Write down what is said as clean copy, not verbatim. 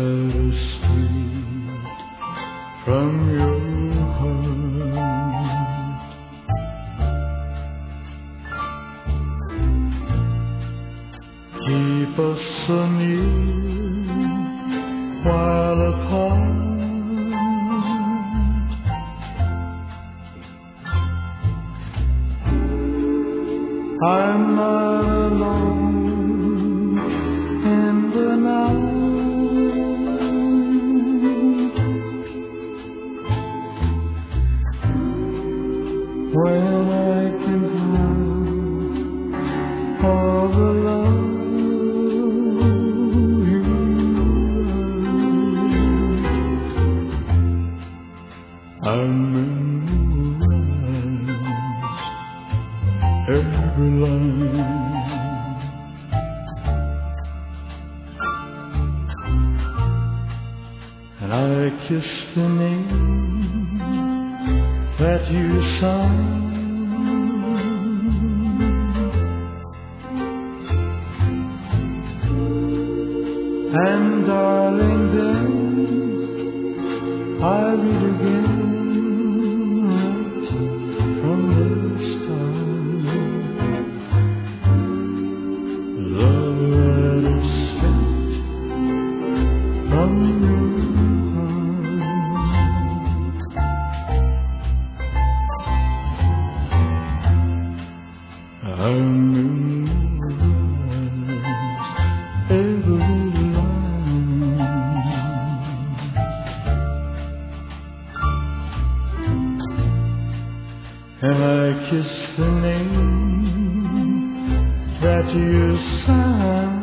bittersweet from your heart. Keep us so near while apart. I'm not alone in the night when I can have all the love you write. I'm every line, and I kiss the name that you signed, and darling, then I read again right from the start. Love letters sent from your heart. I'm in every line, and I kiss the name that you signed.